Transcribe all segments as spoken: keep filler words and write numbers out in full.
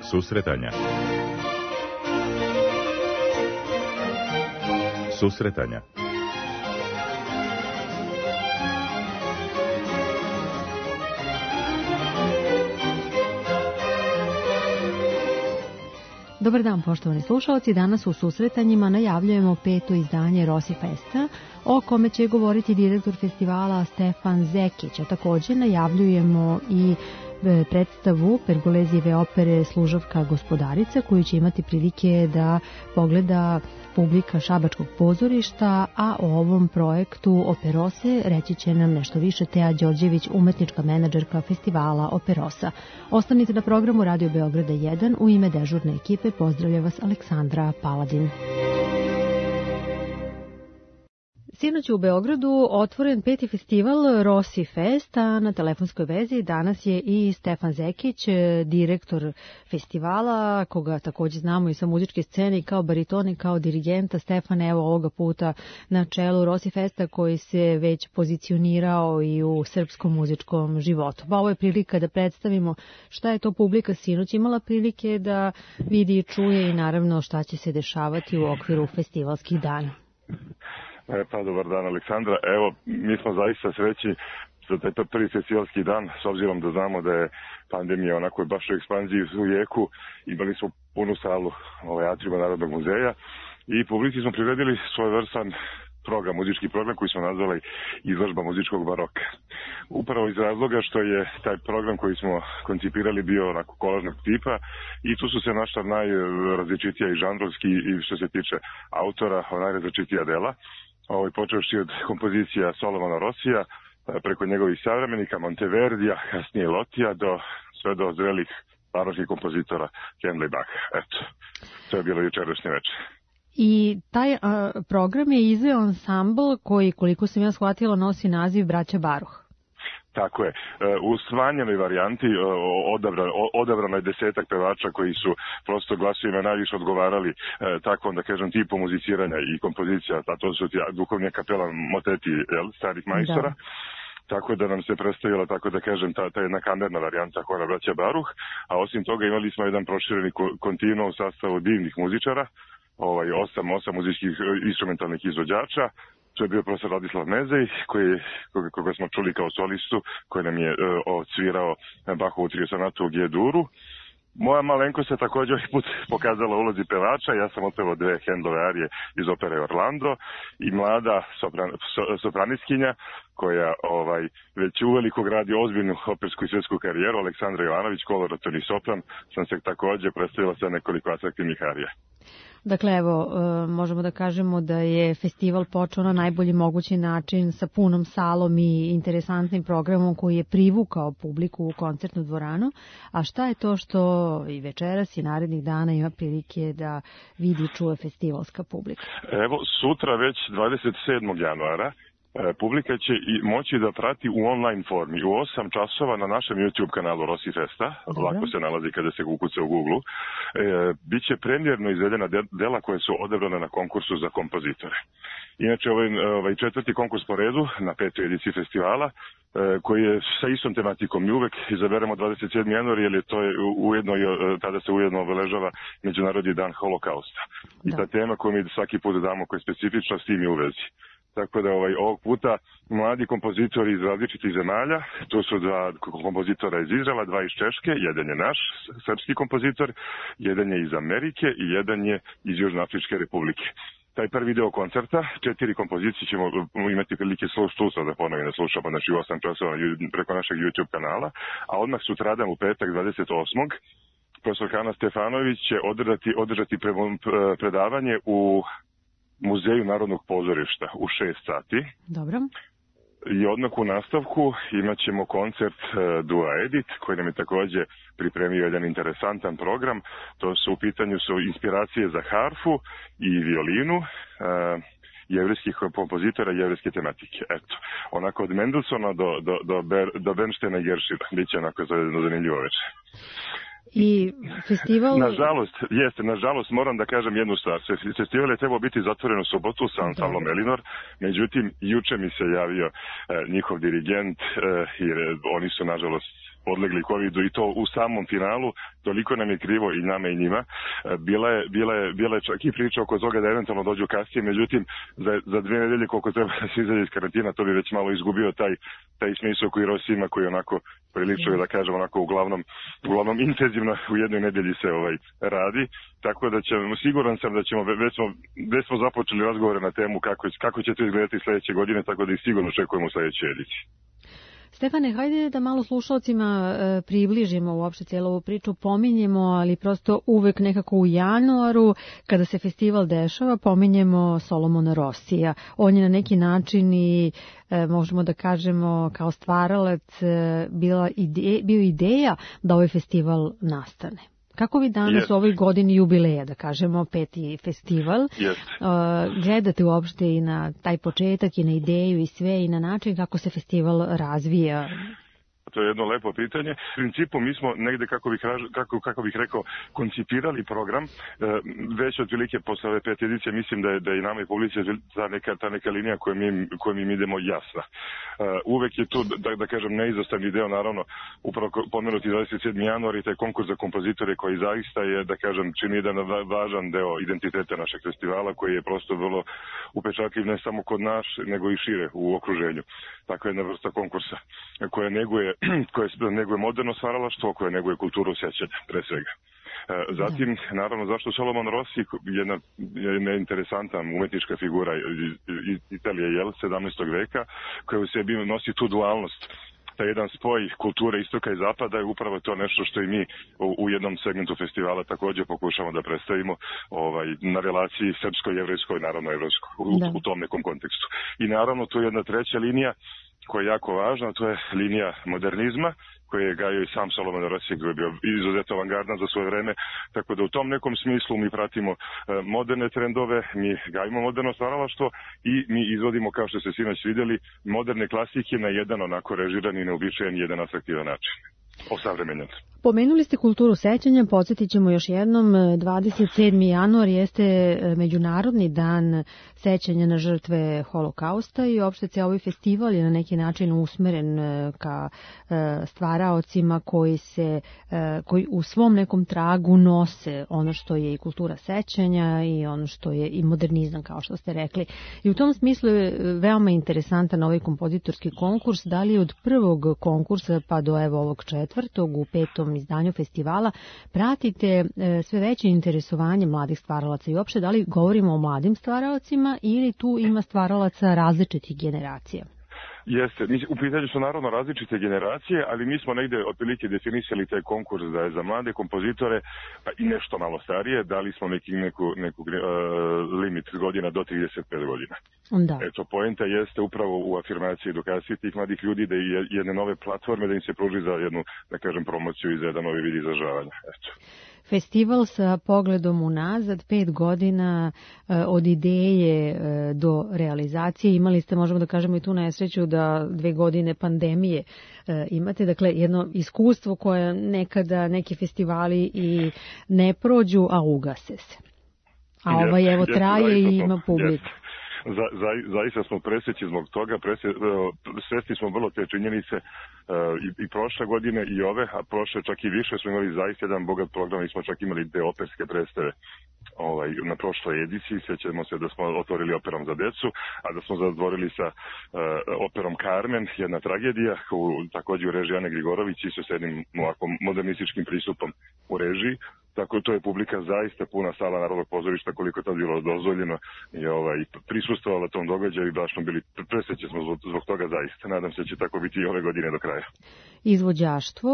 Susretanja. Susretanja. Dobar dan, poštovani slušalci. Danas u susretanjima najavljujemo peto izdanje Rossi Festa, o kome će govoriti direktor festivala Stefan Zekić, a također najavljujemo i predstavu Pergolezijeve opere Služavka gospodarica, koju će imati prilike da pogleda publika Šabačkog pozorišta, a o ovom projektu Operose reći će nam nešto više Teja Đorđević, umetnička menadžerka festivala Operosa. Ostanite na programu Radio Beograda jedan. U ime dežurne ekipe pozdravlja vas Aleksandra Paladin. Sinoć u Beogradu otvoren peti festival Rossi Fest, a na telefonskoj vezi danas je i Stefan Zekić, direktor festivala, koga također znamo i sa muzičke scene i kao bariton i kao dirigenta. Stefan, evo ovoga puta na čelu Rossi Festa, koji se već pozicionirao i u srpskom muzičkom životu. Pa ovo je prilika da predstavimo šta je to publika sinoć imala prilike da vidi i čuje i naravno šta će se dešavati u okviru festivalskih dana. E, pa dobar dan, Aleksandra. Evo, mi smo zaista srećni za taj prvi festivalski dan, s obzirom da znamo da je pandemija onako baš u ekspanziji u jeku. Imali smo punu salu ovaj, atriuma Narodnog muzeja i publici smo priredili svojevrstan program, muzički program koji smo nazvali izložba muzičkog baroka. Upravo iz razloga što je taj program koji smo koncipirali bio onako kolažnog tipa i tu su se našla najrazličitija i žanrovski i što se tiče autora, najrazličitija dela. Ovaj, počevši od kompozicija Solomona Rossija, preko njegovih savremenika, Monteverdija, kasnije Lotija, do, sve do zrelih baročkih kompozitora Handla i Bacha. Eto, to je bilo jučerašnje večer. I taj a, program je izveo ansambl koji, koliko sam ja shvatila, nosi naziv Braća Baruh. Tako je. U smanjenoj varijanti odabrano, odabrano je desetak pevača koji su prosto glasovima najviše odgovarali takvom, da kažem, tipu muziciranja i kompozicija, a to su duhovnija kapela moteti jel, starih majstora. Da. Tako da nam se predstavila, tako da kažem, ta, ta jedna kamerna varijanta hora Braća Baruh, a osim toga imali smo jedan prošireni kontinuum u sastavu divnih muzičara, ovaj, osam, osam muzičkih instrumentalnih izvođača. To je bio profesor Radislav Mezej, koji, koga, koga smo čuli kao solistu, koji nam je uh, odsvirao Bachovu trio sonatu u G-duru. Moja malenko se također put pokazala u ulozi pevača. Ja sam otpevao dve Handlove arije iz opere Orlando i mlada sopran, so, sopraniskinja koja ovaj, već uveliko gradi ozbiljnu opersku i svjetsku karijeru, Aleksandra Jovanović, koloratorni sopran, sam se također predstavila sa nekoliko atraktivnih arija. Dakle, evo, možemo da kažemo da je festival počeo na najbolji mogući način sa punom salom i interesantnim programom koji je privukao publiku u koncertnu dvoranu. A šta je to što i večeras i narednih dana ima prilike da vidi i čuje festivalska publika? Evo, sutra već dvadeset sedmog januara publika će i moći da prati u online formi u osam časova na našem YouTube kanalu Rossi Festa. Dobro. Lako se nalazi kada se ukuca u Google. E, biće premjerno izvedena dela koje su odabrane na konkursu za kompozitore. Inače, ovaj, ovaj četvrti konkurs po redu na petoj ediciji festivala, e, koji je sa istom tematikom i uvek izaberemo dvadeset sedmog januara, jer je to je ujedno, tada se ujedno obeležava Međunarodni dan holokausta. Da. I ta tema koju mi svaki put damo, koja je specifična, s tim je u vezi. Tako da ovaj, ovog puta mladi kompozitori iz različitih zemalja, tu su dva kompozitora iz Izraela, dva iz Češke, jedan je naš, srpski kompozitor, jedan je iz Amerike i jedan je iz Južnoafričke republike. Taj prvi deo koncerta, četiri kompozicije ćemo imati prilike slušati, da ponovim da slušamo, znači u osam časova preko našeg YouTube kanala, a odmah sutradan u petak dvadeset osmog profesor Hana Stefanović će održati, održati predavanje u Muzeju Narodnog pozorišta u šest sati. Dobro. I odmah u nastavku imat ćemo koncert uh, Dua Edit, koji nam je također pripremio jedan interesantan program. To su u pitanju su inspiracije za harfu i violinu uh, jevrijskih kompozitora i jevrijske tematike. Eto, onako od Mendelsona do, do, do, Ber, do Bernsteina i Gershwina. Biće onako zanimljivo večer. I festival... Nažalost, jeste, nažalost, moram da kažem jednu stvar. Festival je trebao biti zatvoren u subotu sa ansamblom Elinor, međutim, juče mi se javio e, njihov dirigent, e, jer oni su, nažalost, podlegli covidu i to u samom finalu, toliko nam je krivo i nama i njima. Bila je, bila je, bila je čak i priča oko toga da eventualno dođu kasnije, međutim za, za dve nedelje koliko treba da se izađe iz karantina, to bi već malo izgubio taj, taj smisao koji Rossi ima, koji onako priličuje, da kažem, onako uglavnom, uglavnom intenzivno u jednoj nedelji se ovaj radi, tako da ćemo, siguran sam da ćemo, već smo, već smo započeli razgovore na temu kako, kako će to izgledati sledeće godine, tako da ih sigurno očekujemo u sledećoj ediciji. Stefane, hajde da malo slušalcima e, približimo uopšte cijelu ovu priču, pominjemo, ali prosto uvek nekako u januaru, kada se festival dešava, pominjemo Solomona Rossija. On je na neki način i, e, možemo da kažemo, kao stvaralac e, bila ide, bio ideja da ovaj festival nastane. Kako vi danas yes. u ovoj godini jubileja, da kažemo, peti festival, yes. uh, gledate uopšte i na taj početak i na ideju i sve i na način kako se festival razvija? To je jedno lepo pitanje. U principu mi smo negde, kako bih, kako, kako bih rekao, koncipirali program. Već otprilike posle ove pet edicije mislim da je, da je i nama i publici ta neka, ta neka linija koju mi, koju mi idemo jasna. Uvek je tu, da, da kažem, neizostavni deo, naravno, upravo pomenuti dvadeset sedmi januar i taj konkurs za kompozitore koji zaista je, da kažem, čini jedan važan deo identiteta našeg festivala, koji je prosto vrlo upečatljiv ne samo kod nas, nego i šire u okruženju. Takva jedna vrsta konkursa koja neguje koje neguje moderno stvaralaštvo, koje neguje kulturu sećanja, pre svega. Zatim, naravno, zašto Solomon Rossi, jedna, jedna interesantna umetnička figura iz Italije, jel, sedamnaestog veka, koja u sebi nosi tu dualnost, taj jedan spoj kulture istoka i zapada je upravo to nešto što i mi u, u jednom segmentu festivala također pokušamo da predstavimo ovaj, na relaciji srpsko-jevrejskoj, naravno evropskoj, u, u tom nekom kontekstu. I naravno, tu je jedna treća linija koja je jako važna, to je linija modernizma, koji je gajio i sam Solomon Rossi, koji je bio izuzetno avangardan za svoje vreme, tako da u tom nekom smislu mi pratimo moderne trendove, mi gajimo moderno stvaralaštvo i mi izvodimo, kao što ste sinoć vidjeli, moderne klasike na jedan onako režiran i neobičajan, jedan atraktivan način. Osavremenjen. Pomenuli ste kulturu sećanja, podsjetit ćemo još jednom, dvadeset sedmi januar jeste Međunarodni dan sećanja na žrtve Holokausta i uopšte cijel ovaj festival je na neki način usmeren ka stvaraocima koji se, koji u svom nekom tragu nose ono što je i kultura sećanja i ono što je i modernizam, kao što ste rekli. I u tom smislu je veoma interesantan ovaj kompozitorski konkurs, da li je od prvog konkursa pa do evo ovog četvrtog u petom izdanju festivala pratite sve veće interesovanje mladih stvaralaca i uopšte da li govorimo o mladim stvaralacima ili tu ima stvaralaca različitih generacija? Jeste, u pitanju su naravno različite generacije, ali mi smo negde otprilike definisali taj konkurs da je za mlade kompozitore pa i nešto malo starije, dali smo neki, neku, neku uh, limit godina do trideset pet godina. Da. Eto, poenta jeste upravo u afirmaciji i edukaciji tih mladih ljudi da i jedne nove platforme da im se pruži za jednu, da kažem, promociju i za jedan novi vid izražavanja. Eto. Festival sa pogledom unazad, pet godina od ideje do realizacije. Imali ste, možemo da kažemo i tu nesreću da dve godine pandemije imate. Dakle, jedno iskustvo koje nekada neki festivali i ne prođu, a ugase se. A ovaj evo traje i ima publiku. Za, za, zaista smo presrećni zbog toga, svesni smo vrlo te činjenice uh, i, i prošle godine i ove, a prošle čak i više smo imali zaista jedan bogat program i smo čak imali te operske predstave ovaj, na prošloj ediciji. Sjećamo se da smo otvorili operom za decu, a da smo zatvorili sa uh, operom Carmen, jedna tragedija, u, također u režiji Ane Grigorović i sa jednim ovako modernističkim pristupom u režiji. Tako to je publika zaista puna sala Narodnog pozorišta koliko to bilo dozvoljeno i ovaj, prisustvovala tom događaju i baš smo bili presrećni smo zbog, zbog toga zaista. Nadam se da će tako biti i ove godine do kraja. Izvođaštvo,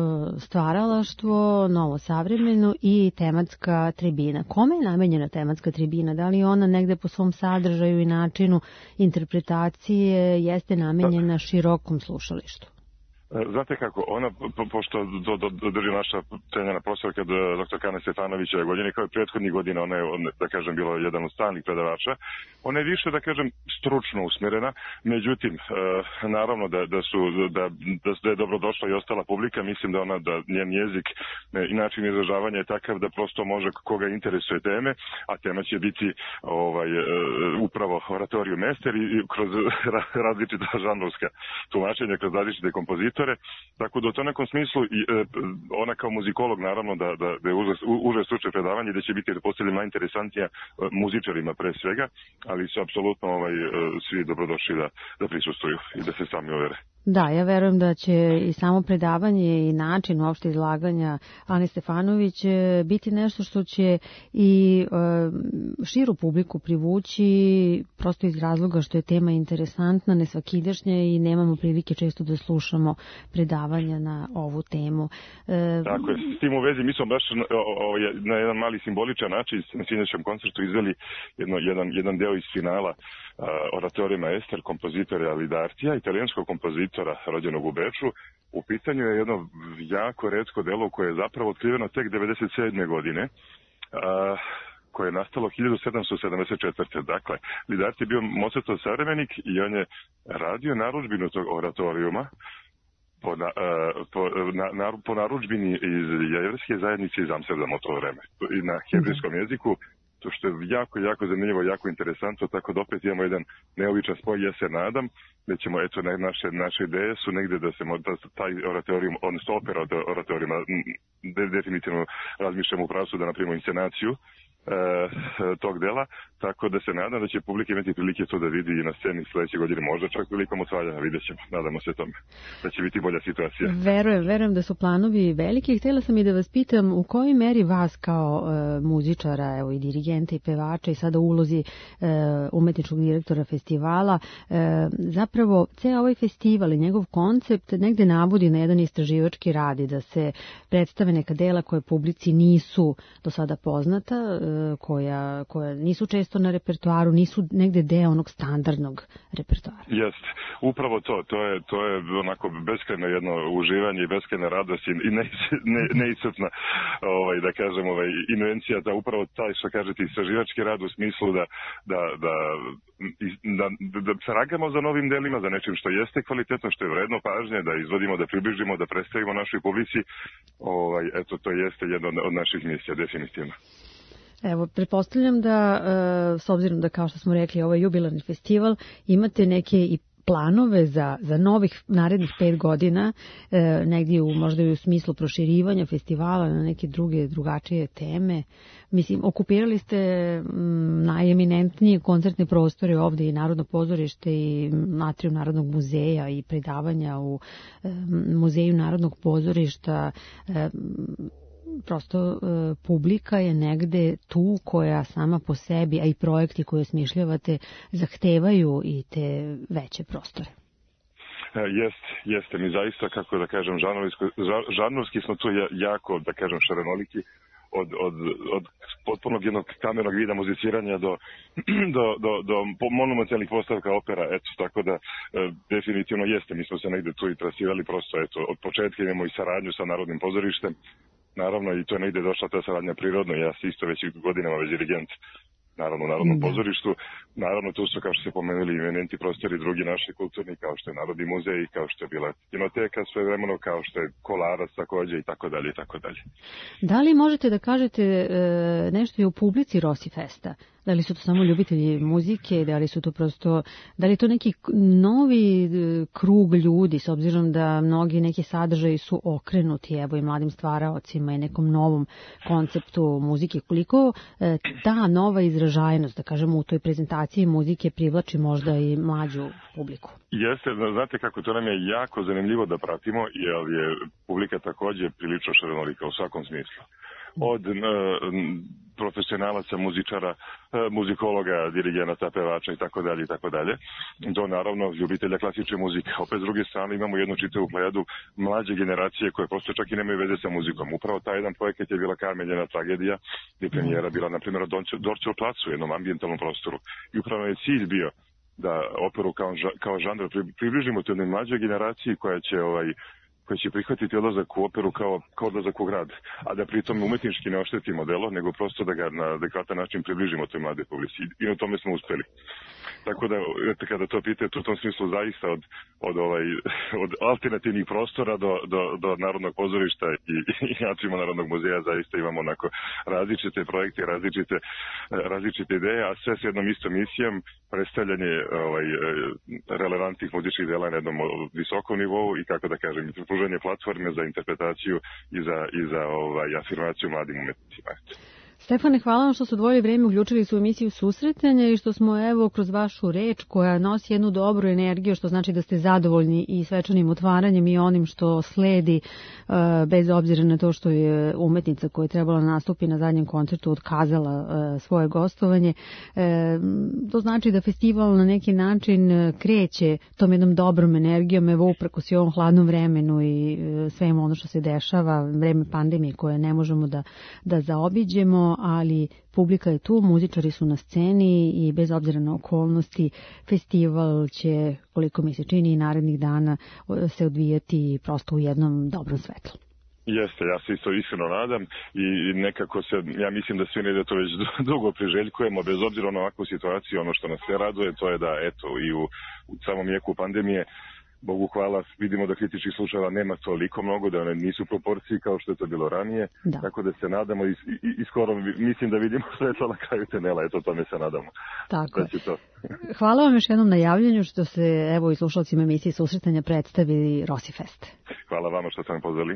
stvaralaštvo, novo savremeno i tematska tribina. Kome je namenjena tematska tribina? Da li ona negde po svom sadržaju i načinu interpretacije jeste namenjena širokom slušalištu? Znate kako, ona, po, pošto do, do, do drži naša cenjena profesorka doktor Kana Stefanovića ove godine, kao i prethodnih godina, ona je, da kažem, bila jedan od stalnih predavača. Ona je više, da kažem, stručno usmjerena, međutim, e, naravno da, da, su, da, da je dobro došla i ostala publika, mislim da ona, da njen jezik i način izražavanja je takav da prosto može koga interesuje teme, a tema će biti ovaj, e, upravo oratoriju mester i kroz različita žanrovska tumačenja, kroz različite kompozitore. kompozitore, tako da u tom nekom smislu i, e, ona kao muzikolog naravno da, da, da je uže, uže stručne predavanje da će biti da postavljam najinteresantnija muzičarima pre svega, ali su apsolutno ovaj, svi dobrodošli da, da prisustuju i da se sami overe. Da, ja verujem da će i samo predavanje i način uopšte izlaganja Ane Stefanović biti nešto što će i e, širu publiku privući, prosto iz razloga što je tema interesantna, nesvakidašnja i nemamo prilike često da slušamo predavanja na ovu temu. E, Tako je, s tim u vezi mi smo baš o, o, na jedan mali simboličan način na sinoćnom koncertu izveli jedno, jedan, jedan deo iz finala oratorijuma Ester, kompozitora Lidartija, italijanskog kompozitora rođenog u Beču. U pitanju je jedno jako retko delo koje je zapravo otkriveno tek devedeset sedme godine, a, koje je nastalo hiljadu sedamsto sedamdeset četvrte. Dakle, Lidarti je bio Mozartov savremenik i on je radio narudžbinu tog oratorijuma po, na, po, na, na, po narudžbini iz jevrejske zajednice iz Amsterdama u to vreme. I na hebrejskom jeziku, to što je jako, jako zanimljivo, jako interesantno, tako da opet imamo jedan neobičan spoj. Ja se nadam da ćemo, eto, naše, naše ideje su negde da se da taj oratorijum, odnosno opera oratorijuma, de, definitivno razmišljamo u pravcu da napravimo inscenaciju e, tog dela, tako da se nadam da će publika imati prilike to da vidi i na sceni sledeće godine, možda čak prilikom osvajanja, vidjet ćemo, nadamo se tome, da će biti bolja situacija. Verujem, verujem da su planovi veliki. Htjela sam i da vas pitam u kojoj meri vas kao e, muzičara, evo i dirigenta i pevača i sada u ulozi e, umetničkog direktora festivala, e, zapravo ceo ovaj festival i njegov koncept negde navodi na jedan istraživački rad i da se predstave neka dela koje publici nisu do sada poznata, e, koja, koja nisu često na repertoaru, nisu negde deo onog standardnog repertoara. Jeste, upravo to, to je, to je onako beskrajno jedno uživanje i beskrajna radost i ne, ne, neiscrpna, ovaj, da kažem, ovaj, invencija, da upravo taj, što kažete, istraživački rad u smislu da, da, da, da, da, da tragamo za novim delima, za nečim što jeste kvalitetno, što je vredno pažnje, da izvodimo, da približimo, da predstavimo našoj publici, ovaj, eto, to jeste jedna od naših misija, definitivno. Evo, pretpostavljam da, s obzirom da, kao što smo rekli, ovo je jubilarni festival, imate neke i planove za, za novih narednih pet godina, e, negdje u, možda i u smislu proširivanja festivala na neke druge, drugačije teme. Mislim, okupirali ste m, najeminentnije koncertne prostore ovde i Narodno pozorište i Atrium Narodnog muzeja i predavanja u e, Muzeju Narodnog pozorišta. E, prosto e, publika je negde tu koja sama po sebi, a i projekti koje smišljavate zahtevaju i te veće prostore. Jeste, jeste. Mi zaista, kako da kažem, žanrovski smo tu jako, da kažem, šarenoliki, od, od, od potpunog jednog kamernog vida muziciranja do, do, do, do monumentalnih postavka opera, eto, tako da e, definitivno jeste. Mi smo se negde tu i trasirali, prosto, eto, od početka imamo i saradnju sa Narodnim pozorištem. Naravno, i to je negde došla ta saradnja prirodno. Ja si isto već godinama već dirigent, naravno, u Narodnom da. pozorištu. Naravno, tu su, kao što ste pomenuli, eminentni prostori drugi naši kulturni, kao što je Narodni muzej, kao što je bila kinoteka svojevremeno, kao što je Kolarac takođe i tako dalje i tako dalje. Da li možete da kažete e, nešto i o publici Rossi Festa? Da li su to samo ljubitelji muzike, da li su to prosto, da li je to neki novi krug ljudi, s obzirom da mnogi neki sadržaji su okrenuti, evo i mladim stvaraocima i nekom novom konceptu muzike, koliko e, ta nova izražajnost, da kažemo, u toj prezentaciji muzike privlači možda i mlađu publiku? Jeste, znate kako, to nam je jako zanimljivo da pratimo, jer je publika takođe prilično šarenolika u svakom smislu. Od uh, profesionalaca, muzičara, uh, muzikologa, dirigenata, pevača i tako dalje i tako dalje, do naravno ljubitelja klasične muzike. Opet s druge strane imamo jednu čitavu plejadu mlađe generacije koje prosto čak i nemaju veze sa muzikom. Upravo taj jedan projekat je bila Karmeljena tragedija, gdje premijera bila na primjer Dorčev placu u jednom ambijentalnom prostoru. I upravo je cilj bio da operu kao, kao žanr približimo jednoj mlađoj generaciji koja će ovaj koji će prihvatiti odlazak u operu kao, kao odlazak u grad, a da pritom umetnički ne oštetimo delo, nego prosto da ga na adekvatan način približimo toj mladoj publici. I na tome smo uspeli. Tako da, kada to pitate, u tom smislu zaista od, od, ovaj, od alternativnih prostora do, do, do Narodnog pozorišta i, i načima Narodnog muzeja zaista imamo onako različite projekte, različite, različite ideje, a sve s jednom istom misijom, predstavljanje ovaj, relevantnih muzičkih dela na jednom visokom nivou i, kako da kažem, pružanje platforme za interpretaciju i za, i za ovaj, afirmaciju mladim umetnicima. Stefane, hvala vam što ste odvojili vreme, uključili su emisiju Susretanja i što smo evo kroz vašu reč koja nosi jednu dobru energiju, što znači da ste zadovoljni i svečanim otvaranjem i onim što sledi, bez obzira na to što je umetnica koja je trebala nastupi na zadnjem koncertu otkazala svoje gostovanje. To znači da festival na neki način kreće tom jednom dobrom energijom, evo uprkos i ovom hladnom vremenu i svemu ono što se dešava, vreme pandemije koje ne možemo da, da zaobiđemo, ali publika je tu, muzičari su na sceni i bez obzira na okolnosti festival će, koliko mi se čini, i narednih dana se odvijati prosto u jednom dobrom svetlu. Jeste, ja se isto iskreno nadam i nekako se, ja mislim da svi ne to već dugo priželjkujemo, bez obzira na ovakvu situaciju. Ono što nas sve raduje, to je da eto i u, u samom jeku pandemije, Bogu hvala, vidimo da kritičkih slučajeva nema toliko mnogo, da one nisu proporciji kao što je to bilo ranije, da. Tako da se nadamo i, i, i skoro mislim da vidimo svetlo na kraju tunela, eto tome se nadamo. Tako je. To. Hvala vam još jednom na javljanju što se evo i slušalcima emisije Susretanja predstavili Rossi Fest. Hvala vama što ste me pozvali.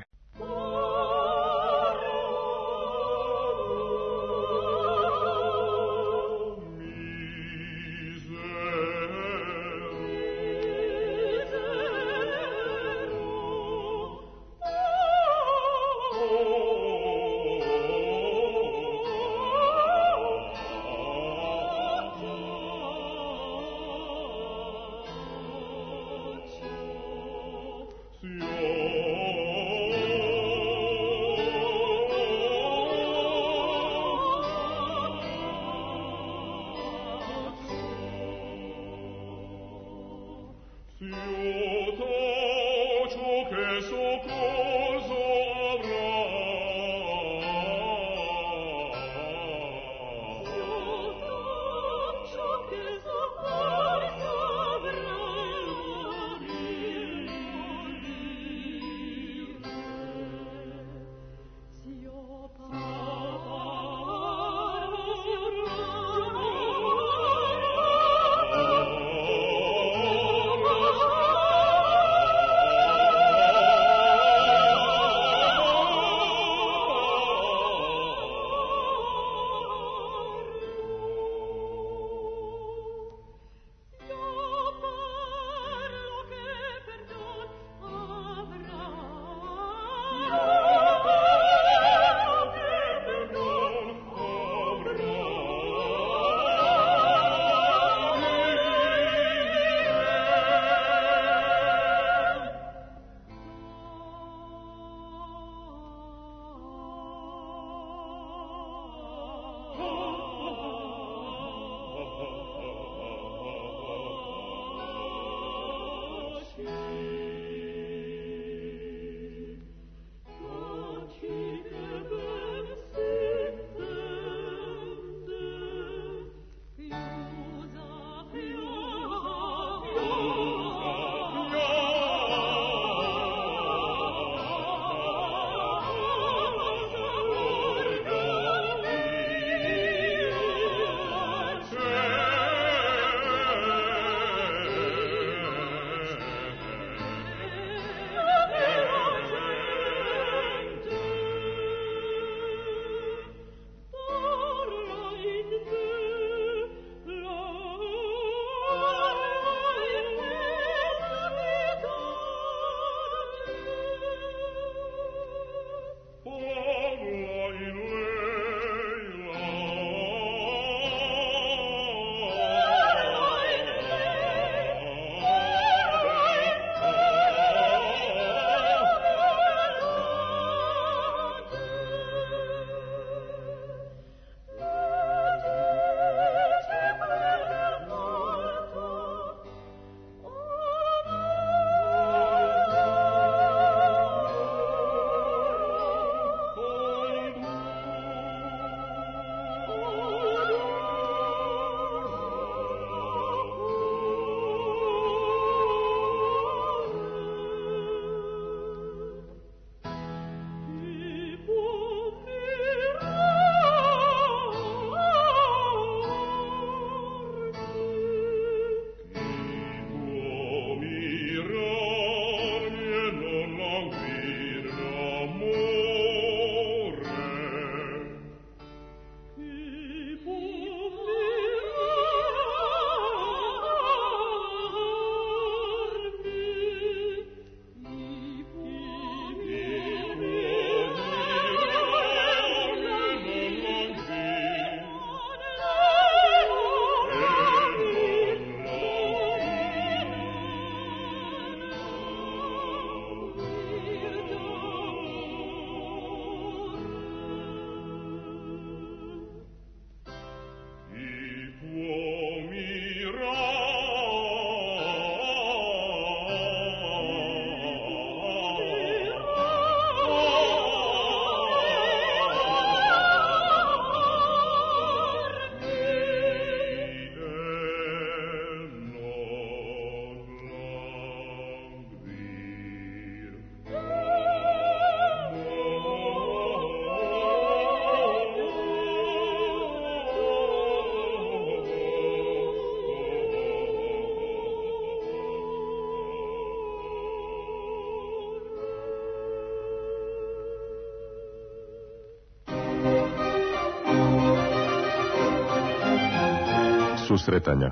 Susretanja.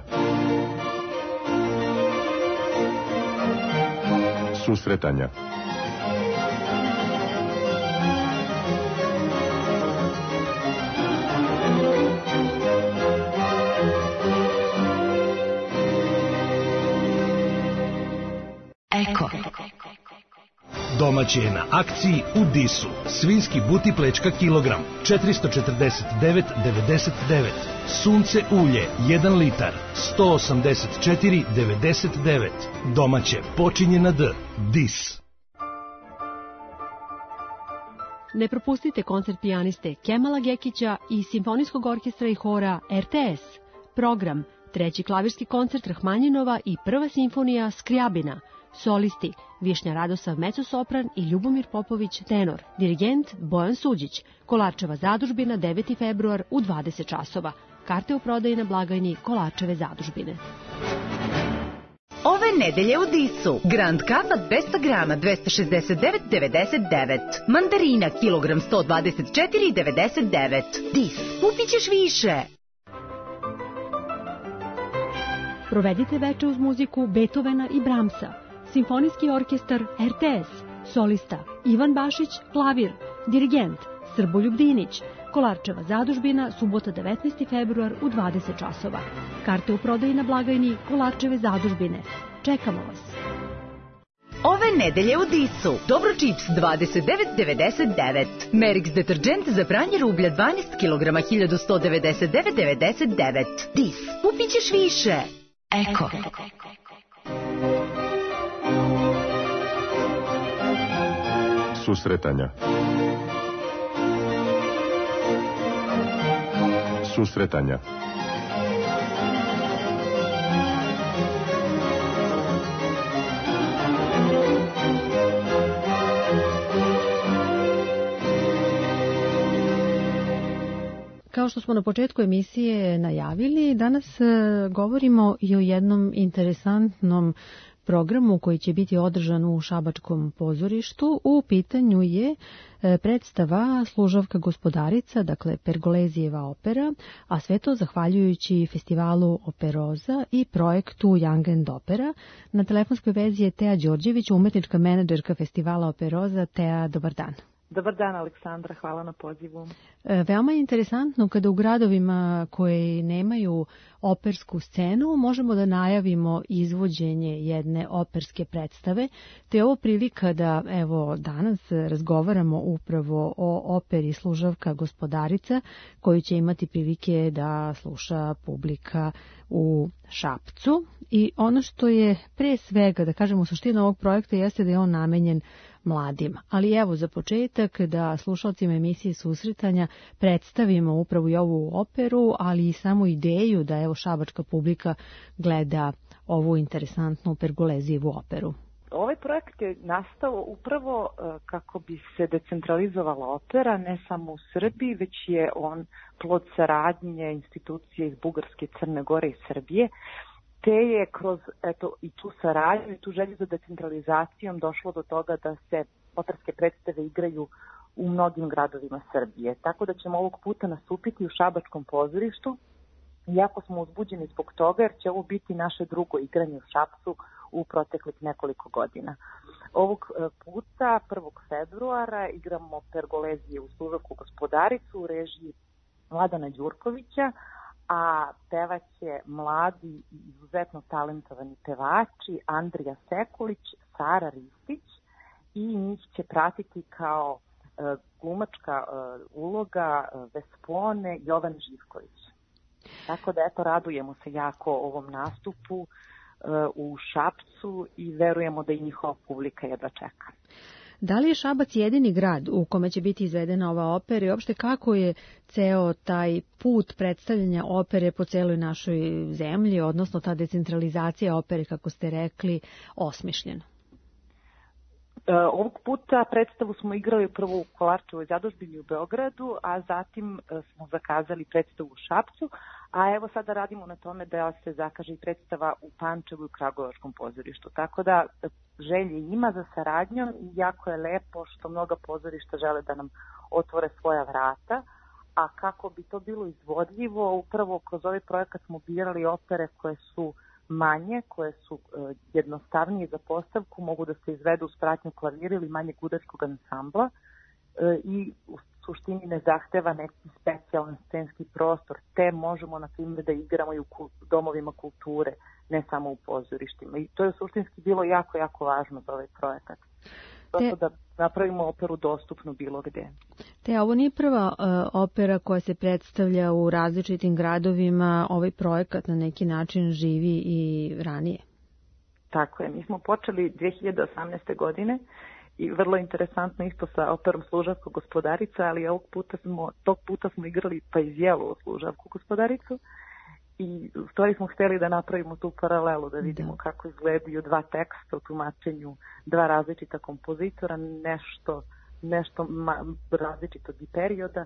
Susretanja. Eko. Domaće je na akciji u Disu. Svinjski buti plečka kilogram, četiristo četrdeset devet devedeset devet. Sunce ulje, jedan litar, sto osamdeset četiri devedeset devet. Domaće počinje na D. Dis. Ne propustite koncert pijaniste Kemala Gekića i Simfonijskog orkestra i hora R T S. Program, treći klavirski koncert Rahmanjinova i prva simfonija Skrijabina. Solisti Višnja Radosav mecosopran i Ljubomir Popović tenor. Dirigent Bojan Suđić. Kolarčeva zadužbina deveti februar u dvadeset časova. Karte u prodaji na blagajni Kolarčeve zadužbine. Ove nedelje u Disu. Grand Kava dvesta grama dvesta šezdeset devet devedeset devet. Mandarina kilogram sto dvadeset četiri devedeset devet. Dis. Kupit ćeš više. Provedite veče uz muziku Beethovena i Brahmsa. Simfonijski orkestar R T S. Solista Ivan Bašić, klavir. Dirigent Srboljub Dinić. Kolarčeva zadužbina, subota devetnaesti februar u dvadeset časova. Karte u prodaji na blagajni Kolarčeve zadužbine. Čekamo vas. Ove nedelje u Disu. Dobro čips dvadeset devet devedeset devet. Merix deterđent za pranje rublja dvanaest kilograma hiljadu sto devedeset devet devedeset devet. Dis. Kupit ćeš više. Eko. Susretanja. Susretanja. Kao što smo na početku emisije najavili, danas govorimo i o jednom interesantnom programu koji će biti održan u Šabačkom pozorištu. U pitanju je predstava Služavka gospodarica, dakle Pergolezijeva opera, a sve to zahvaljujući festivalu Operoza i projektu Young and Opera. Na telefonskoj vezi je Teja Đorđević, umetnička menadžerka festivala Operoza. Teja, dobar dan. Dobar dan, Aleksandra, hvala na pozivu. Veoma je interesantno kada u gradovima koji nemaju opersku scenu možemo da najavimo izvođenje jedne operske predstave, te je ovo prilika da evo danas razgovaramo upravo o operi Služavka gospodarica, koju će imati prilike da sluša publika u Šapcu. I ono što je pre svega, da kažemo, suština ovog projekta jeste da je on namenjen mladima. Ali evo za početak da slušalcima emisije Susretanja predstavimo upravo i ovu operu, ali i samu ideju da evo šabačka publika gleda ovu interesantnu Pergolezijevu operu. Ovaj projekt je nastao upravo kako bi se decentralizovala opera, ne samo u Srbiji, već je on plod saradnje institucije iz Bugarske, Crne Gore i Srbije, te je kroz eto, i tu saradnju i tu želju za decentralizacijom došlo do toga da se operske predstave igraju u mnogim gradovima Srbije. Tako da ćemo ovog puta nastupiti u Šabačkom pozorištu, iako smo uzbuđeni zbog toga jer će ovo biti naše drugo igranje u Šapcu u proteklih nekoliko godina. Ovog puta, prvog februara, igramo Pergolezije u Služavku gospodaricu u režiji Vladana Đurkovića, a pevaće mladi i izuzetno talentovani pevači Andrija Sekulić, Sara Ristić, i njih će pratiti kao e, glumačka e, uloga e, Vespone Jovan Živković. Tako da eto, radujemo se jako ovom nastupu e, u Šapcu i verujemo da i njihova publika jedva čeka. Da li je Šabac jedini grad u kome će biti izvedena ova opera i uopšte kako je ceo taj put predstavljanja opere po celoj našoj zemlji, odnosno ta decentralizacija opere, kako ste rekli, osmišljena? Ovog puta predstavu smo igrali prvo u Kolarčevoj zadužbini u Beogradu, a zatim smo zakazali predstavu u Šapcu, a evo sada radimo na tome da se zakaže i predstava u Pančevu i Kragujevačkom pozorištu. Tako da želje ima za saradnjom i jako je lepo što mnoga pozorišta žele da nam otvore svoja vrata, a kako bi to bilo izvodljivo, upravo kroz ovaj projekat smo birali opere koje su manje, koje su e, jednostavnije za postavku, mogu da se izvedu uz pratnju klavira ili manjeg udarskog ansambla e, i u suštini ne zahteva neki specijalan scenski prostor, te možemo, na primjer, da igramo i u domovima kulture, ne samo u pozorištima. I to je suštinski bilo jako, jako važno za ovaj projekat. Te... da napravimo operu dostupnu bilo gde. Te, ovo nije prva uh, opera koja se predstavlja u različitim gradovima, ovaj projekat na neki način živi i ranije. Tako je, mi smo počeli dve hiljade osamnaeste. godine i vrlo interesantno isto sa operom Služavku gospodarica, ali ovog puta smo, tog puta smo igrali Pajzijelu Služavku gospodaricu i u stvari smo hteli da napravimo tu paralelu, da vidimo da. kako izgledaju dva teksta u tumačenju dva različita kompozitora, nešto, nešto ma, različitog i perioda,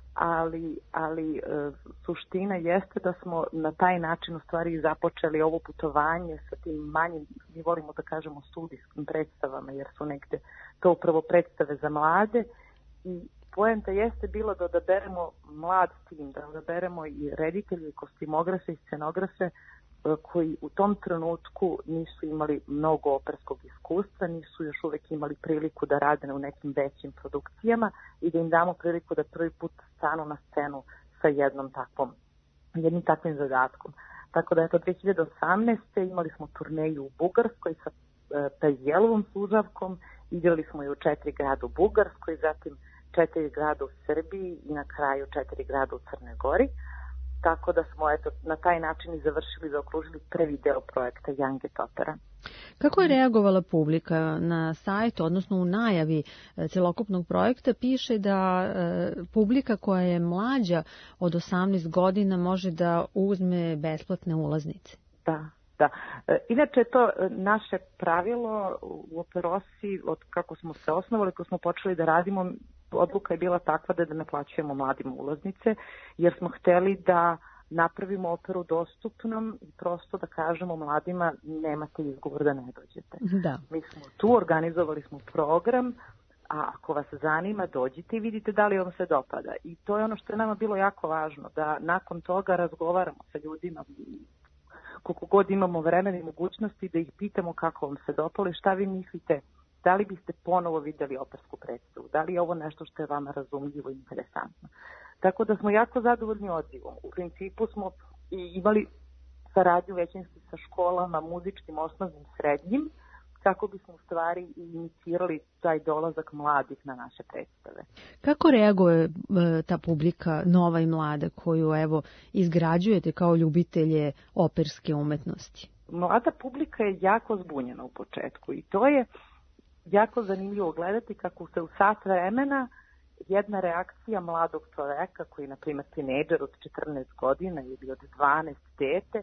ali, ali e, suština jeste da smo na taj način u stvari započeli ovo putovanje sa tim manjim, mi volimo da kažemo studijskim predstavama, jer su negde to upravo predstave za mlade i poenta jeste bilo da odaberemo mlad tim, da odaberemo i reditelje, i kostimografe, i scenografe koji u tom trenutku nisu imali mnogo operskog iskustva, nisu još uvek imali priliku da rade u nekim većim produkcijama i da im damo priliku da prvi put stanu na scenu sa jednom takvom, jednim takvim zadatkom. Tako da eto dve hiljade osamnaeste. imali smo turneju u Bugarskoj sa e, Pajzijelovom Služavkom, igrali smo i u četiri grada u Bugarskoj, zatim četiri grada u Srbiji i na kraju četiri grada u Crnoj Gori. Tako da smo eto, na taj način i završili, zaokružili prvi deo projekta Young Get Opera. Kako je reagovala publika? Na sajtu, odnosno u najavi celokupnog projekta piše da e, publika koja je mlađa od osamnaest godina može da uzme besplatne ulaznice. Da. Da. Inače je to naše pravilo u Operosi, od kako smo se osnovali, kako smo počeli da radimo, odluka je bila takva da ne plaćujemo mladim ulaznice, jer smo hteli da napravimo operu dostupnom i prosto da kažemo mladima nemate izgovor da ne dođete. Da. Mi smo tu, organizovali smo program, a ako vas zanima, dođite i vidite da li vam se dopada. I to je ono što je nama bilo jako važno, da nakon toga razgovaramo sa ljudima, koliko god imamo vremena i mogućnosti, da ih pitamo kako vam se dopalo i šta vi mislite, da li biste ponovo videli opersku predstavu, da li je ovo nešto što je vama razumljivo i interesantno. Tako da smo jako zadovoljni odzivom. U principu smo i imali saradnju većinski sa školama, muzičkim, osnovnim, srednjim, kako bismo u stvari inicirali taj dolazak mladih na naše predstave. Kako reaguje e, ta publika, nova i mlada, koju evo izgrađujete kao ljubitelje operske umetnosti? Mlada publika je jako zbunjena u početku i to je jako zanimljivo gledati kako se u sat vremena jedna reakcija mladog čoveka, koji je, na primjer, tinejdžer od četrnaest godina ili od dvanaest dete, e,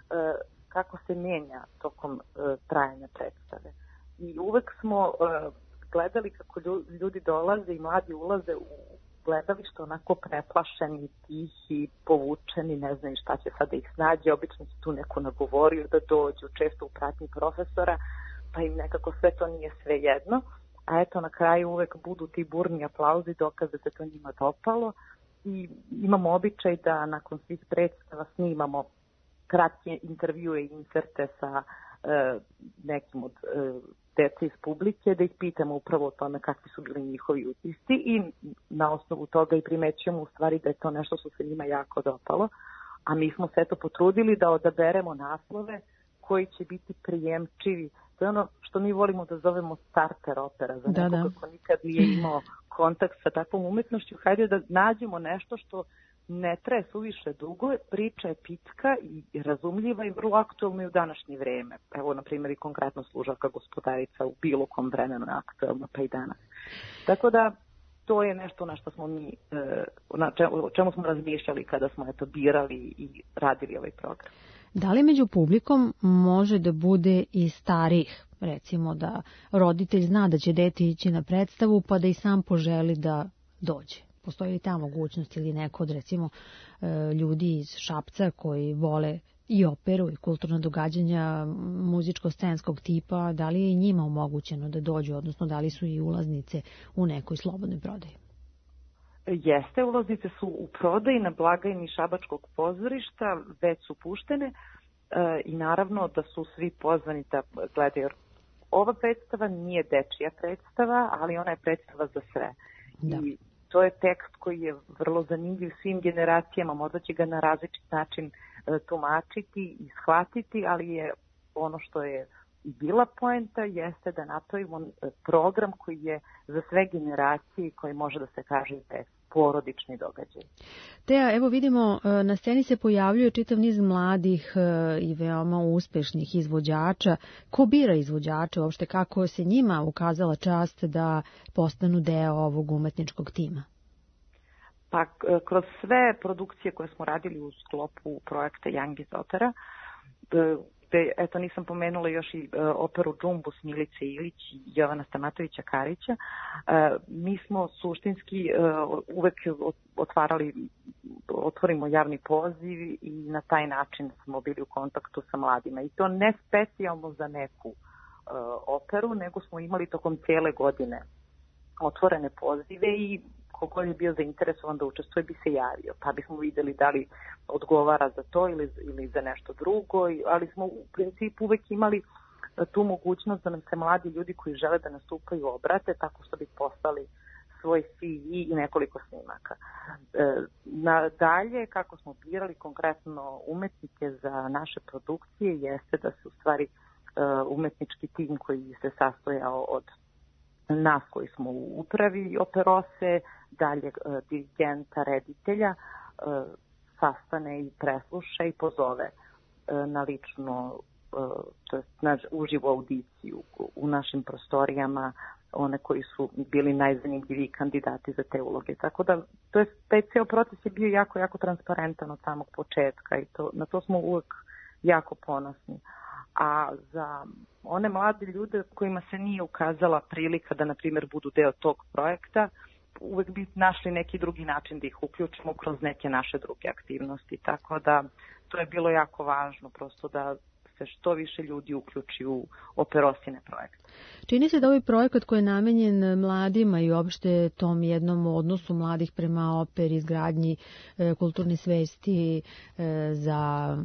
kako se menja tokom uh, trajanja predstave. I uvek smo uh, gledali kako ljudi dolaze i mladi ulaze u gledalište onako preplašeni, tihi, povučeni, ne znaju šta će sada ih snađe, obično se tu neko nagovorio da dođu, često u pratnji profesora, pa im nekako sve to nije sve jedno, a eto na kraju uvek budu ti burni aplauzi, dokaz da se to njima dopalo i imamo običaj da nakon svih predstava snimamo kratke intervjue i inserte sa e, nekim od e, dece iz publike, da ih pitamo upravo o tome kakvi su bili njihovi utisci i na osnovu toga i primećujemo u stvari da je to nešto što se njima jako dopalo, a mi smo se eto potrudili da odaberemo naslove koji će biti prijemčivi. To je ono što mi volimo da zovemo starter opera, za da, nekog ko nikad nije imao kontakt sa takvom umetnošću. Hajde da nađemo nešto što ne traje suviše dugo, priča je pitka i razumljiva i vrlo aktualna i u današnje vreme. Evo, na primjer, i konkretno Služavka gospodarica u bilo kom vremenu je aktualna, pa i danas. Tako da, to je nešto na što smo mi, na čemu, čemu smo razmišljali kada smo eto birali i radili ovaj program. Da li među publikom može da bude i starih, recimo da roditelj zna da će dete ići na predstavu, pa da i sam poželi da dođe? Postoji li ta mogućnost ili neko od, recimo, ljudi iz Šapca koji vole i operu i kulturno događanja muzičko-scenskog tipa, da li je i njima omogućeno da dođu, odnosno da li su i ulaznice u nekoj slobodnoj prodaji? Jeste, ulaznice su u prodaji na blagajni Šabačkog pozorišta, već su puštene e, i naravno da su svi pozvani da gledaju. Ova predstava nije dečija predstava, ali ona je predstava za sve. Da. I to je tekst koji je vrlo zanimljiv svim generacijama, možda će ga na različit način e, tumačiti i shvatiti, ali je ono što je i bila poenta jeste da napravimo program koji je za sve generacije, koji može da se kaže da je porodični događaj. Teja, evo vidimo, na sceni se pojavljuje čitav niz mladih i veoma uspešnih izvođača. Ko bira izvođače, uopšte kako se njima ukazala čast da postanu deo ovog umetničkog tima? Pa kroz sve produkcije koje smo radili u sklopu projekta Young iz Opera, eto nisam pomenula još i operu Džumbus Milice Ilić i Jovana Stamatovića Karića. Mi smo suštinski uvek otvarali, otvorimo javni poziv i na taj način smo bili u kontaktu sa mladima. I to ne specijalno za neku operu, nego smo imali tokom cijele godine otvorene pozive i kogod je bio zainteresovan da učestvuje bi se javio, pa bismo videli da li odgovara za to ili, ili za nešto drugo, ali smo u principu uvek imali tu mogućnost da nam se mladi ljudi koji žele da nastupaju obrate tako što bi poslali svoj C V i nekoliko snimaka. Na dalje, kako smo birali konkretno umetnike za naše produkcije, jeste da se u stvari umetnički tim koji se sastojao od nas koji smo u upravi Operose, dalje uh, dirigenta, reditelja, uh, sastane i presluša i pozove uh, na lično, uh, to je znači, uživo audiciju u našim prostorijama, one koji su bili najzanimljiviji kandidati za te uloge. Tako da, to je, taj ceo proces je bio jako, jako transparentan od samog početka i to, na to smo uvek jako ponosni. A za one mlade ljude kojima se nije ukazala prilika da, na primjer, budu deo tog projekta, uvek bi našli neki drugi način da ih uključimo kroz neke naše druge aktivnosti. Tako da to je bilo jako važno, prosto da se što više ljudi uključi u Operosine projekte. Čini se da ovaj projekat koji je namenjen mladima i uopšte tom jednom odnosu mladih prema operi, izgradnji e, kulturne svesti e, za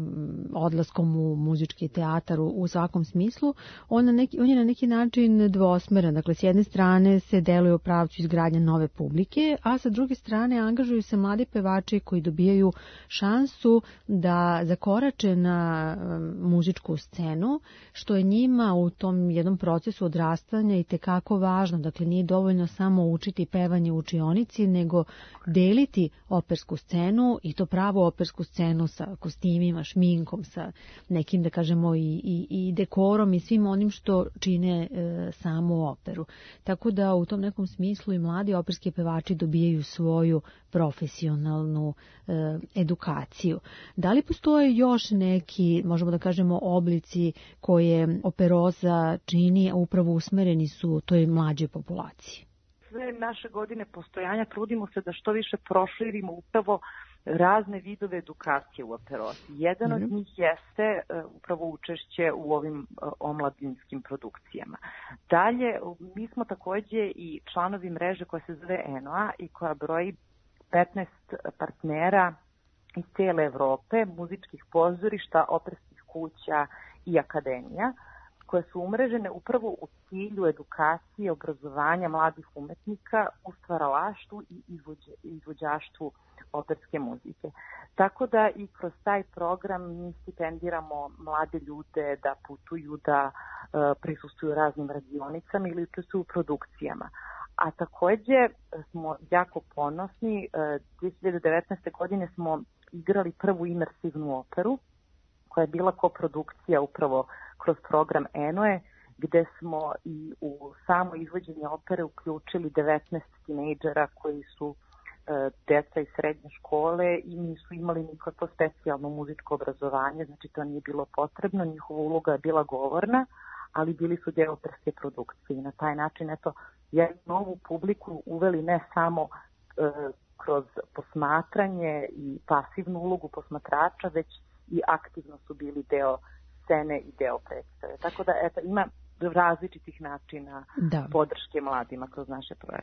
odlaskom u muzički teatar u, u svakom smislu, on, na neki, on je na neki način dvosmeran. Dakle, s jedne strane se deluje u pravcu izgradnje nove publike, a sa druge strane angažuju se mladi pevači koji dobijaju šansu da zakorače na muzičku scenu, što je njima u tom jednom procesu odrastanja i tekako važno. Dakle, nije dovoljno samo učiti pevanje u učionici, nego deliti opersku scenu i to pravu opersku scenu sa kostimima, šminkom, sa nekim, da kažemo, i, i, i dekorom i svim onim što čine e, samu operu. Tako da u tom nekom smislu i mladi operski pevači dobijaju svoju profesionalnu e, edukaciju. Da li postoje još neki, možemo da kažemo, oblici koje Operoza čini, a upravo usmereni su toj mlađoj populaciji? Sve naše godine postojanja trudimo se da što više proširimo upravo razne vidove edukacije u Operozi. Jedan mm-hmm. od njih jeste uh, upravo učešće u ovim uh, omladinskim produkcijama. Dalje, mi smo takođe i članovi mreže koja se zove N O A i koja broji petnaest partnera iz cijele Evrope, muzičkih pozorišta, operskih kuća i akademija, koje su umrežene upravo u cilju edukacije, obrazovanja mladih umetnika u stvaralaštvu i izvođe, izvođaštvu operske muzike. Tako da i kroz taj program mi stipendiramo mlade ljude da putuju, da uh, prisustuju raznim radionicama ili učestvuju u produkcijama. A takođe smo jako ponosni, dve hiljade devetnaeste. godine smo igrali prvu imersivnu operu, koja je bila koprodukcija upravo kroz program N O A, gde smo i u samo izvođenje opere uključili devetnaest tinejdžera koji su e, deca iz srednje škole i nisu imali nikakvo specijalno muzičko obrazovanje, znači to nije bilo potrebno, njihova uloga je bila govorna, ali bili su deo operske produkcije i na taj način, eto, jednu novu publiku uveli ne samo e, kroz posmatranje i pasivnu ulogu posmatrača, već i aktivno su bili deo scene i deo predstave. Tako da, eto, ima različitih načina da. podrške mladima kroz naše projekte.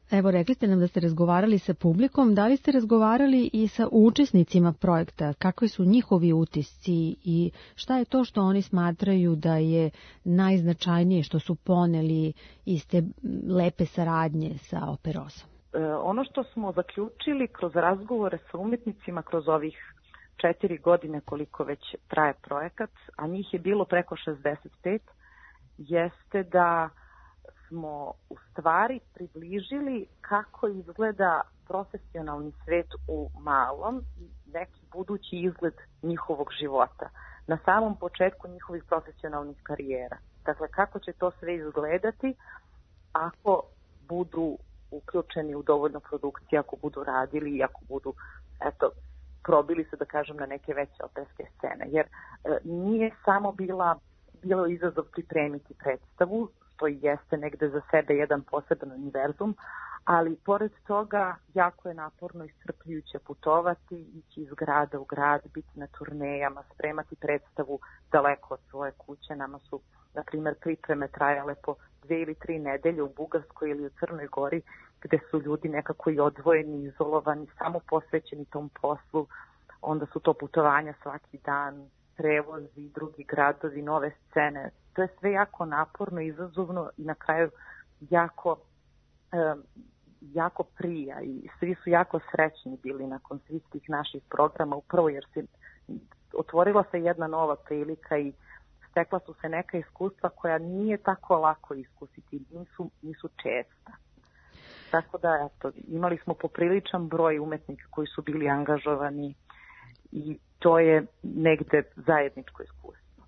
Evo, rekli ste nam da ste razgovarali sa publikom, da li ste razgovarali i sa učesnicima projekta, kakvi su njihovi utisci i šta je to što oni smatraju da je najznačajnije što su poneli iz te lepe saradnje sa Operosom? E, ono što smo zaključili kroz razgovore sa umetnicima kroz ovih četiri godine koliko već traje projekat, a njih je bilo preko šezdeset pet, jeste da smo u stvari približili kako izgleda profesionalni svet u malom i neki budući izgled njihovog života na samom početku njihovih profesionalnih karijera. Dakle, kako će to sve izgledati ako budu uključeni u dovoljno produkcije, ako budu radili i ako budu, eto, probili se, da kažem, na neke veće operske scene. Jer e, nije samo bila, bilo izazov pripremiti predstavu, što jeste negde za sebe jedan poseban univerzum, ali pored toga jako je naporno i iscrpljujuće putovati, ići iz grada u grad, biti na turnejama, spremati predstavu daleko od svoje kuće. Nama su, na primjer, pripreme trajale po dve ili tri nedelje u Bugarskoj ili u Crnoj Gori, gde su ljudi nekako i odvojeni, izolovani, samo posvećeni tom poslu. Onda su to putovanja svaki dan, prevozi, drugi gradovi, nove scene. To je sve jako naporno, izazovno i na kraju jako, e, jako prija i svi su jako srećni bili nakon svih tih naših programa, upravo jer se otvorila se jedna nova prilika i stekla su se neka iskustva koja nije tako lako iskusiti, nisu, nisu česta. Tako da, eto, imali smo popriličan broj umetnika koji su bili angažovani i to je negde zajedničko iskustvo.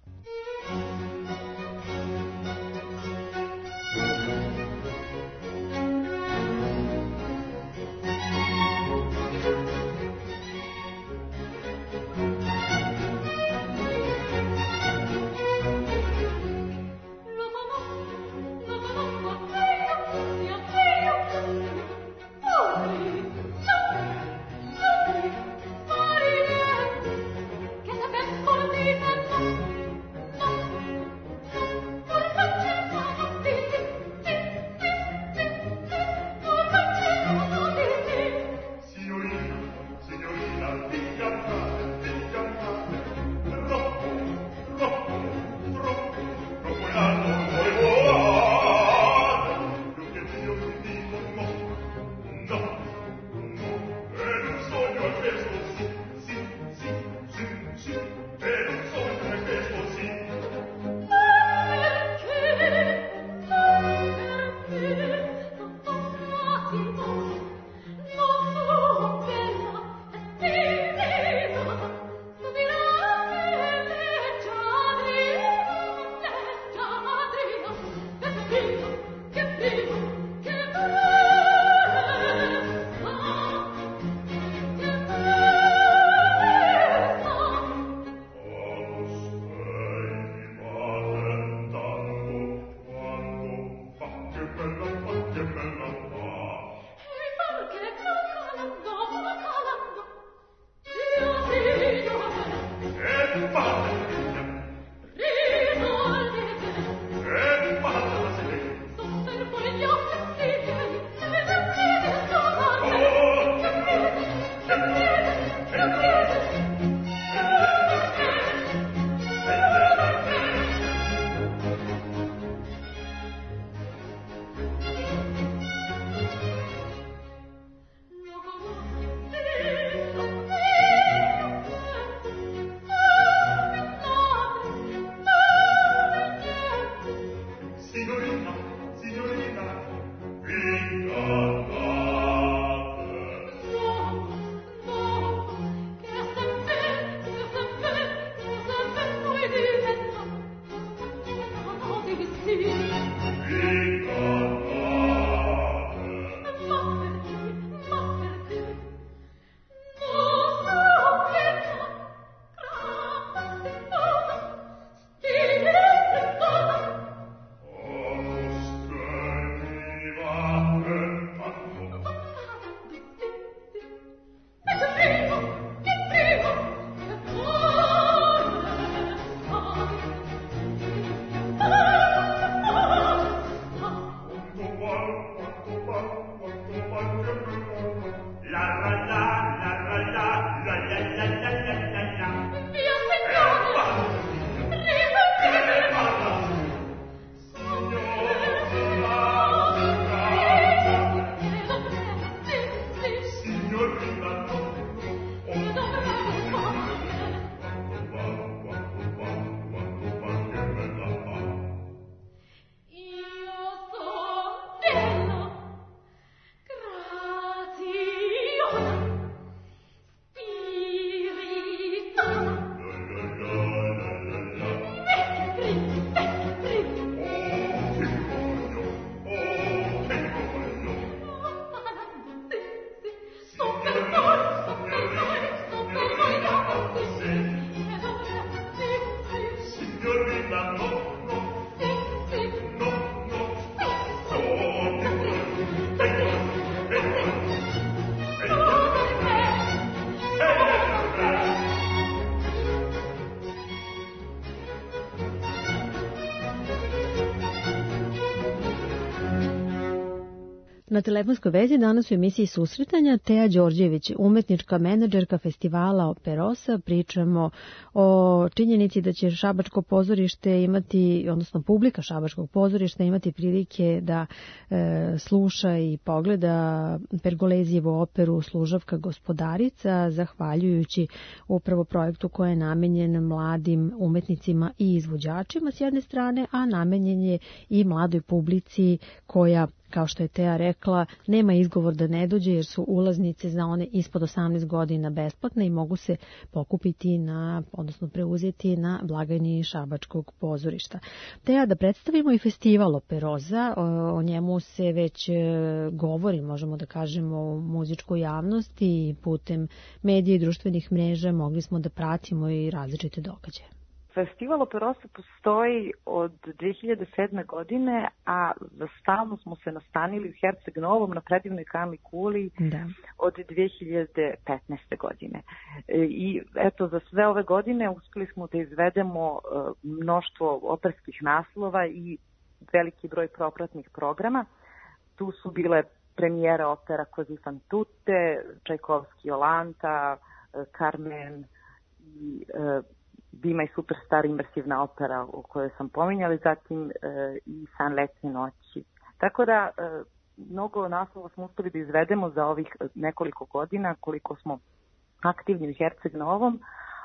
Na telefonskoj vezi danas u emisiji Susretanja Teja Đorđević, umetnička menadžerka festivala Operosa. Pričamo o činjenici da će Šabačko pozorište imati, odnosno publika Šabačkog pozorišta imati prilike da e, sluša i pogleda Pergolezijevu operu Služavka gospodarica, zahvaljujući upravo projektu koji je namenjen mladim umetnicima i izvođačima s jedne strane, a namenjen je i mladoj publici koja, kao što je Teja rekla, nema izgovor da ne dođe jer su ulaznice za one ispod osamnaest godina besplatne i mogu se pokupiti na, odnosno preuzeti na blagajni Šabačkog pozorišta. Teja, da predstavimo i festival Operoza, o, o njemu se već govori, možemo da kažemo, u muzičkoj javnosti i putem medija i društvenih mreža mogli smo da pratimo i različite događaje. Festival Operosa postoji od dve hiljade sedme. godine, a za stalno smo se nastanili u Herceg Novom na predivnoj Kanli kuli da. od dve hiljade petnaeste. godine. I eto, za sve ove godine uspeli smo da izvedemo mnoštvo operskih naslova i veliki broj propratnih programa. Tu su bile premijere opera Così fan tutte, Čajkovski Jolanta, Carmen i Bima i Superstar, imersivna opera o kojoj sam pominjala, zatim e, i San letnje noći. Tako da e, mnogo naslova smo uspeli da izvedemo za ovih nekoliko godina koliko smo aktivni u Herceg Novom,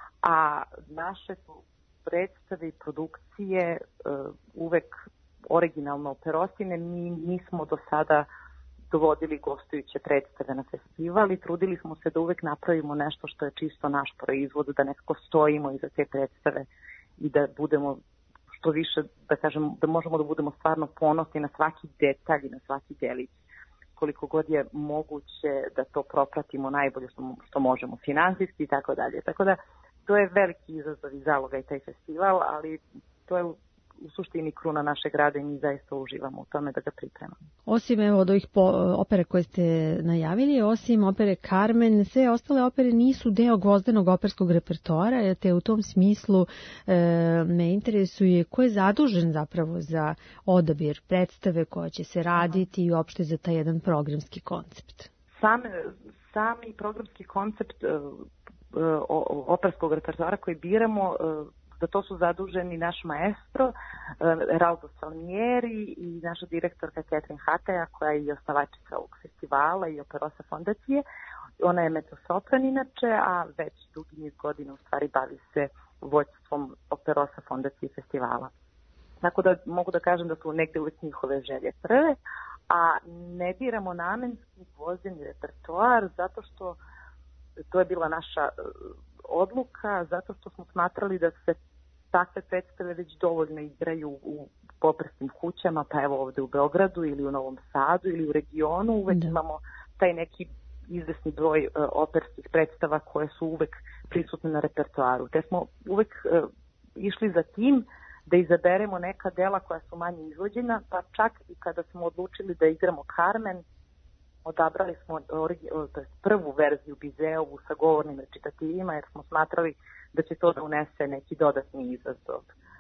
a naše su predstave i produkcije e, uvek originalno operosine. Mi nismo do sada dovodili gostujuće predstave na festival i trudili smo se da uvek napravimo nešto što je čisto naš proizvod, da nekako stojimo iza te predstave i da budemo što više, da kažem, da možemo da budemo stvarno ponosni na svaki detalj i na svaki delić, koliko god je moguće da to propratimo najbolje što, što možemo finansijski i tako dalje. Tako da to je veliki izazov i zaloga i taj festival, ali to je u suštini kruna našeg rada i mi zaista uživamo u tome da ga pripremamo. Osim evo od ovih po, opere koje ste najavili, osim opere Carmen, sve ostale opere nisu deo Gvozdenog operskog repertoara, te u tom smislu e, me interesuje ko je zadužen zapravo za odabir predstave koja će se raditi i uopšte za taj jedan programski koncept. Sam, sami programski koncept e, o, operskog repertoara koji biramo, e, za to su zaduženi naš maestro Raldo Salmieri i naša direktorka Catherine Hataja, koja je i osnivačica ovog festivala i Operosa fondacije. Ona je mezzosopran inače, a već dugi niz godina u stvari bavi se vođstvom Operosa fondacije festivala. Tako da mogu da kažem da su negde uvek njihove želje prve, a ne biramo namenski Gvozdeni repertoar zato što to je bila naša odluka, zato što smo smatrali da se takve predstave već dovoljno igraju u operskim kućama, pa evo ovde u Beogradu ili u Novom Sadu ili u regionu, uvek da. imamo taj neki izvesni broj uh, operskih predstava koje su uvek prisutne na repertoaru. Te smo uvek uh, išli za tim da izaberemo neka dela koja su manje izvođena, pa čak i kada smo odlučili da igramo Carmen, odabrali smo prvu verziju Bizeovu sa govornim recitativima jer smo smatrali da će to da unese neki dodatni izazov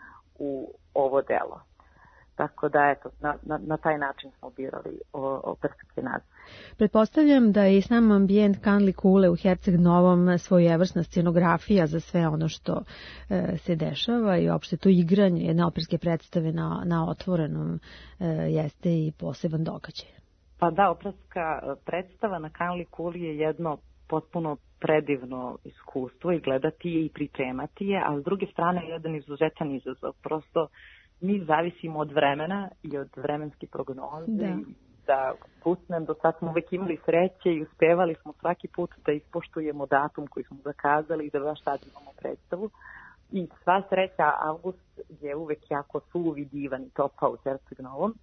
u ovo delo. Tako da, eto, na, na, na taj način smo birali operske nazive. Pretpostavljam da je i sam ambijent Kanli kule u Herceg Novom svojevrsna scenografija za sve ono što e, se dešava i uopšte to igranje jedne operske predstave na, na otvorenom e, jeste i poseban događaj. Pa da, operska predstava na Kanli kuli je jedno potpuno predivno iskustvo i gledati je i pripremati je, a s druge strane je jedan izuzetan izazov. Prosto mi zavisimo od vremena i od vremenske prognoze. Da. Da putnem, do sad smo uvek imali sreće i uspevali smo svaki put da ispoštujemo datum koji smo zakazali i da baš sad imamo predstavu. I sva sreća, avgust je uvek jako suvi, divan i topao u Herceg Novom,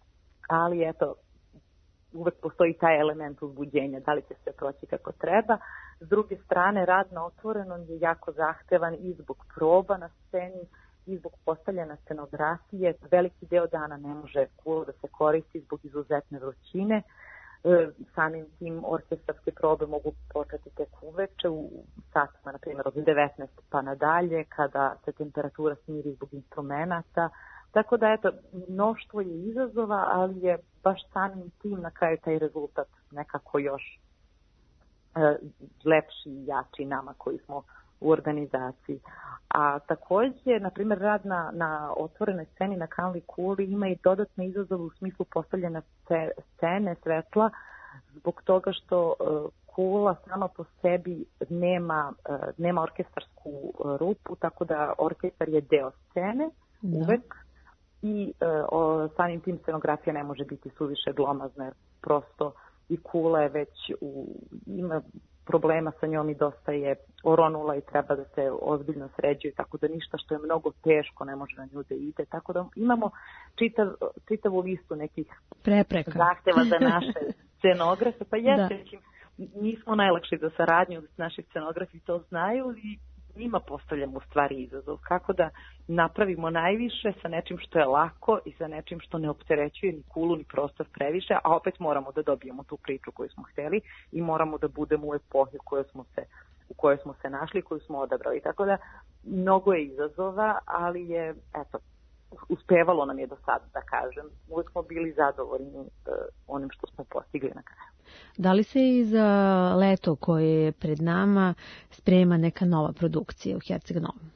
ali eto, uvek postoji taj element uzbuđenja, da li će sve proći kako treba. S druge strane, rad na otvorenom je jako zahtevan i zbog proba na sceni, i zbog postavljene scenografije. Veliki deo dana ne može kula da se koristi zbog izuzetne vrućine. E, samim tim orkestarske probe mogu početi tek uveče u satima, na primjer, od devetnaest pa nadalje, kada se temperatura smiri zbog instrumenta, Tako da, eto, mnoštvo je izazova, ali je baš samim tim na kraju taj rezultat nekako još e, lepši i jači nama koji smo u organizaciji. A takođe, na primjer, rad na, na otvorenoj sceni na kanalnoj kuli ima i dodatne izazove u smislu postavljena scene, svetla, zbog toga što e, kula sama po sebi nema, e, nema orkestarsku e, rupu, tako da orkestar je deo scene, da. uvek, i e, o, samim tim scenografija ne može biti suviše glomazna, jer prosto i kula je već u, ima problema sa njom i dosta je oronula i treba da se ozbiljno sređuje, tako da ništa što je mnogo teško ne može na nju da ide, tako da imamo čitav, čitavu listu nekih prepreka, zahteva za naše scenografe, pa jeste, da. nismo najlakši za saradnju, naši scenografi to znaju i njima postavljamo u stvari izazov, kako da napravimo najviše sa nečim što je lako i sa nečim što ne opterećuje ni kulu ni prostor previše, a opet moramo da dobijemo tu priču koju smo hteli i moramo da budemo u epohi u kojoj smo se, u kojoj smo se našli, koju smo odabrali. Tako da mnogo je izazova, ali je, eto, uspevalo nam je do sada, da kažem. Uvijek smo bili zadovoljni uh, onim što smo postigli na kraju. Da li se i za leto koje je pred nama sprema neka nova produkcija u Herceg Novom?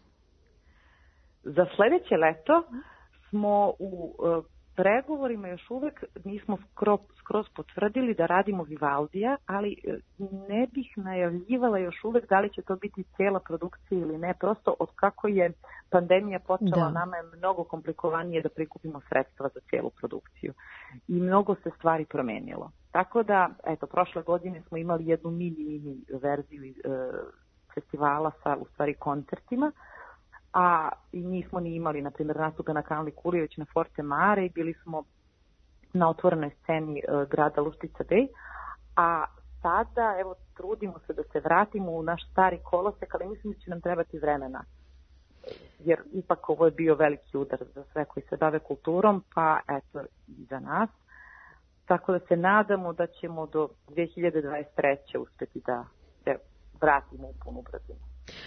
Za sledeće leto smo u uh, pregovorima još uvek nismo skroz, skroz potvrdili da radimo Vivaldija, ali ne bih najavljivala još uvek da li će to biti cijela produkcija ili ne. Prosto od kako je pandemija počela, da. nama je mnogo komplikovanije da prikupimo sredstva za cijelu produkciju. I mnogo se stvari promenilo. Tako da, eto, prošle godine smo imali jednu mini, mini verziju e, festivala sa, u stvari, koncertima, a i nismo ni imali, na primjer, nastupe na kanalnoj kuli, već na Forte Mare i bili smo na otvorenoj sceni e, grada Luštica Bej, a sada, evo, trudimo se da se vratimo u naš stari kolosek, ali mislim da će nam trebati vremena, jer ipak ovo je bio veliki udar za sve koji se bave kulturom, pa eto i za nas. Tako da se nadamo da ćemo do dve hiljade dvadeset treće uspeti da se vratimo u punu brzinu.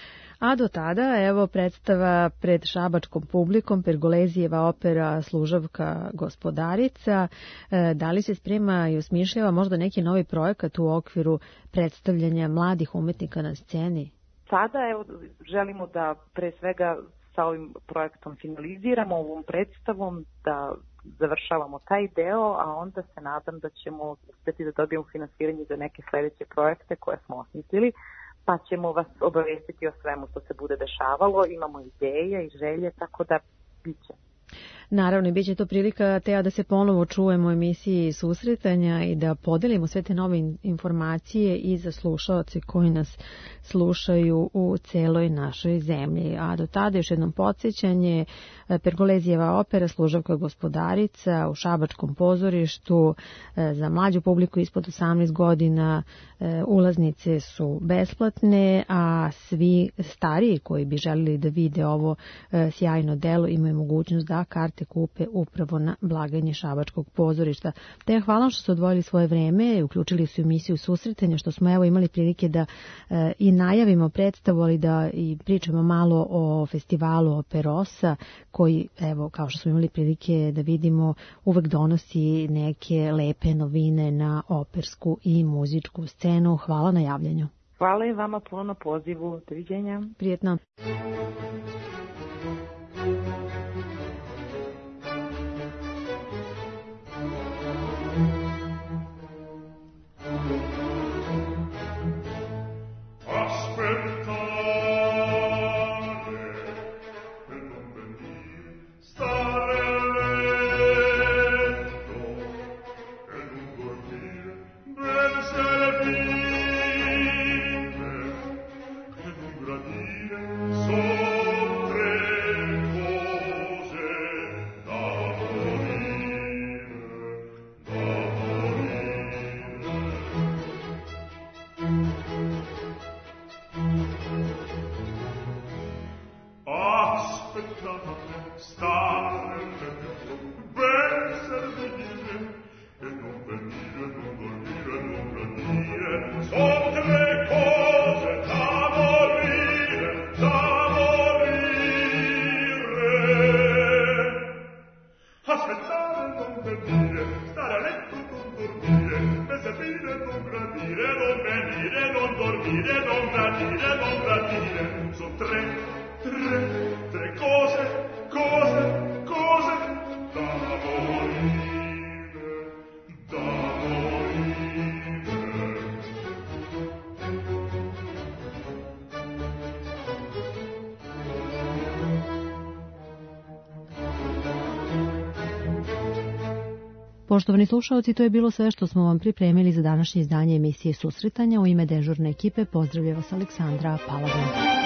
A do tada, evo, predstava pred šabačkom publikom, Pergolezijeva opera Služavka gospodarica. Da li se sprema i osmišljava možda neki novi projekat u okviru predstavljanja mladih umetnika na sceni? Sada, evo, želimo da pre svega sa ovim projektom finaliziramo, ovom predstavom, da završavamo taj deo, a onda se nadam da ćemo uspeti da dobijemo finansiranje za neke sledeće projekte koje smo osmislili, pa ćemo vas obavestiti o svemu što se bude dešavalo. Imamo ideje i želje, tako da biće. Naravno, i bit će to prilika, Teja, da se ponovo čujemo u emisiji Susretanja i da podelimo sve te nove informacije i za slušaoce koji nas slušaju u celoj našoj zemlji. A do tada još jednom podsjećanje, Pergolezijeva opera Služavka gospodarica u šabačkom pozorištu za mlađu publiku ispod osamnaest godina. Ulaznice su besplatne, a svi stariji koji bi želeli da vide ovo sjajno delo imaju mogućnost da karte kupe upravo na blagajni šabačkog pozorišta. Te hvala što su odvojili svoje vreme i uključili su emisiju Susretanja, što smo evo imali prilike da e, i najavimo predstavu, ali da i pričamo malo o festivalu Operosa, koji, evo, kao što smo imali prilike da vidimo, uvek donosi neke lepe novine na opersku i muzičku scenu. Hvala na javljanju. Hvala i vama puno na pozivu. Doviđenja. Prijetno. Sopra gradire, non venire, non dormire, non gradire, non gradire. Sono tre, tre, tre cose, cose, cose da morire, da morire. Poštovani slušaoci, to je bilo sve što smo vam pripremili za današnje izdanje emisije Susretanja. U ime dežurne ekipe pozdravlja vas Aleksandra Palagan.